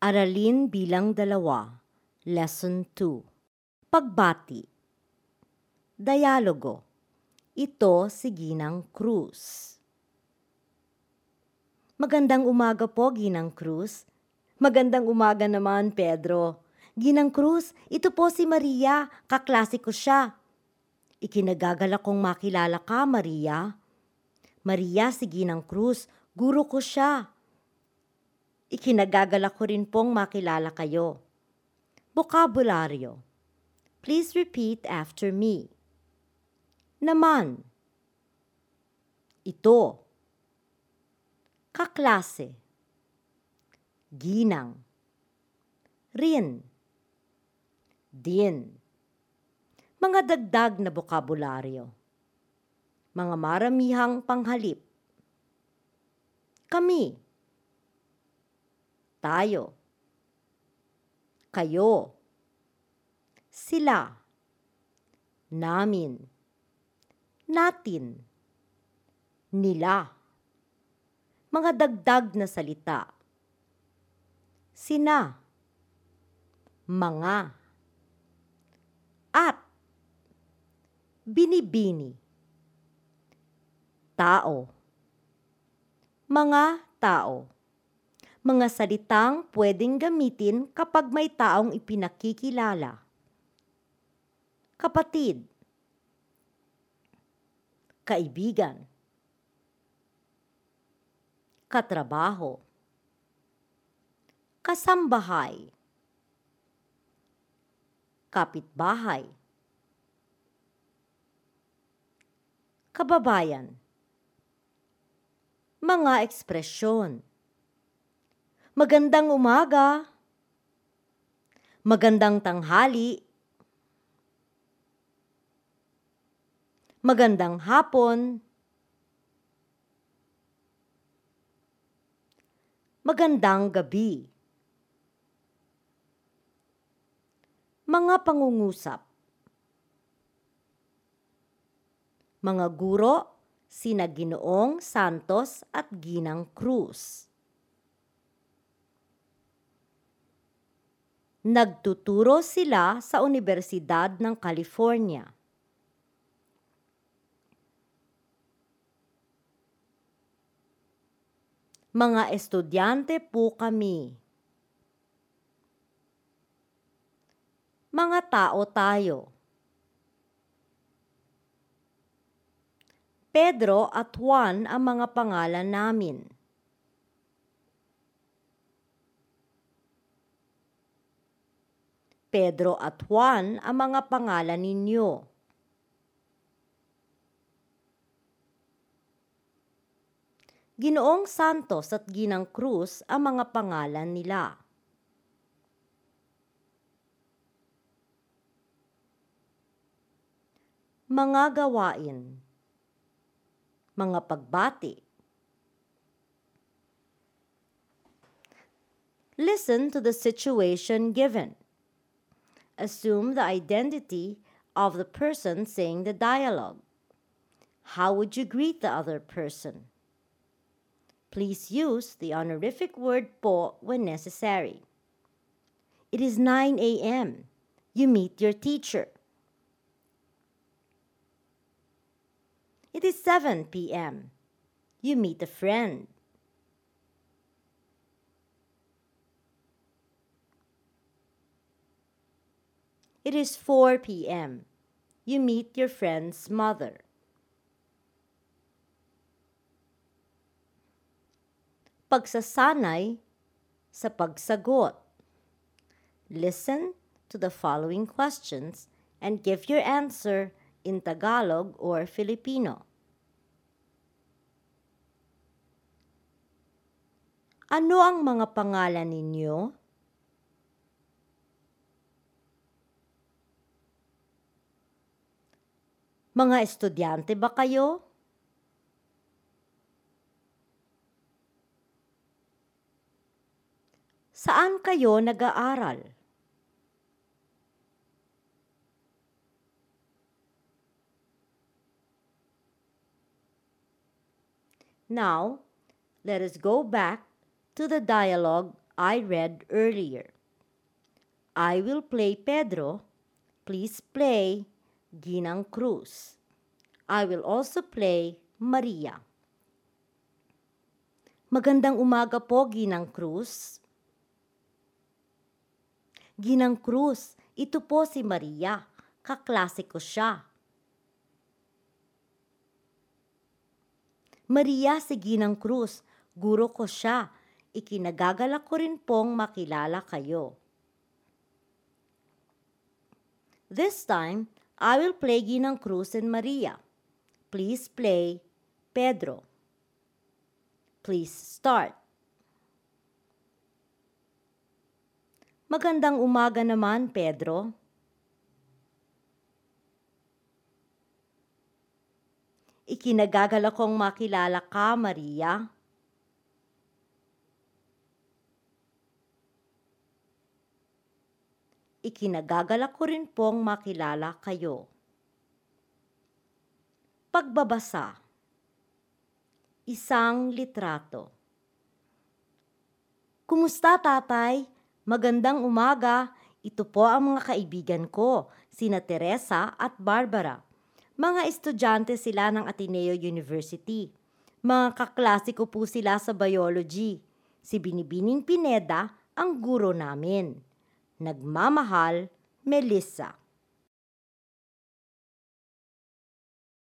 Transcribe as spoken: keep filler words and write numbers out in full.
Aralin bilang dalawa, Lesson two. Pagbati. Dialogo. Ito si Ginang Cruz. Magandang umaga po, Ginang Cruz. Magandang umaga naman, Pedro. Ginang Cruz, ito po si Maria, kaklase ko siya. Ikinagagala kong makilala ka, Maria. Maria si Ginang Cruz, guro ko siya. Ikinagagala ko rin pong makilala kayo. Bokabularyo. Please repeat after me. Naman. Ito. Kaklase. Ginang. Rin. Din. Mga dagdag na bokabularyo. Mga maramihang panghalip. Kami. Tayo. Kayo. Sila. Namin. Natin. Nila. Mga dagdag na salita. Sina. Mga. At. Binibini. Tao. Mga tao. Mga salitang pwedeng gamitin kapag may taong ipinakikilala. Kapatid. Kaibigan. Katrabaho. Kasambahay. Kapitbahay. Kababayan. Mga ekspresyon. Magandang umaga. Magandang tanghali. Magandang hapon. Magandang gabi. Mga pangungusap. Mga guro, sina Ginoong Santos at Ginang Cruz. Nagtuturo sila sa Universidad ng California. Mga estudyante po kami. Mga tao tayo. Pedro at Juan ang mga pangalan namin. Pedro at Juan ang mga pangalan ninyo. Ginoong Santos at Ginang Cruz ang mga pangalan nila. Mga gawain. Mga pagbati. Listen to the situation given. Assume the identity of the person saying the dialogue. How would you greet the other person? Please use the honorific word po when necessary. It is nine a m You meet your teacher. It is seven p m You meet a friend. It is four p m You meet your friend's mother. Pagsasanay sa pagsagot. Listen to the following questions and give your answer in Tagalog or Filipino. Ano ang mga pangalan ninyo? Mga estudyante ba kayo? Saan kayo nag-aaral? Now, let us go back to the dialogue I read earlier. I will play Pedro. Please play Ginang Cruz. I will also play Maria. Magandang umaga po, Ginang Cruz. Ginang Cruz, ito po si Maria. Kaklase ko siya. Maria, si Ginang Cruz, guro ko siya. Ikinagagalak ko rin pong makilala kayo. This time, I will play Ginang Cruz and Maria. Please play Pedro. Please start. Magandang umaga naman, Pedro. Ikinagagalak kong makilala ka, Maria. Ikinagagalak ko rin pong makilala kayo. Pagbabasa. Isang litrato. Kumusta, tatay? Magandang umaga. Ito po ang mga kaibigan ko, sina Teresa at Barbara. Mga estudyante sila ng Ateneo University. Mga kaklase ko po sila sa biology. Si Binibining Pineda ang guro namin. Nagmamahal, Melissa.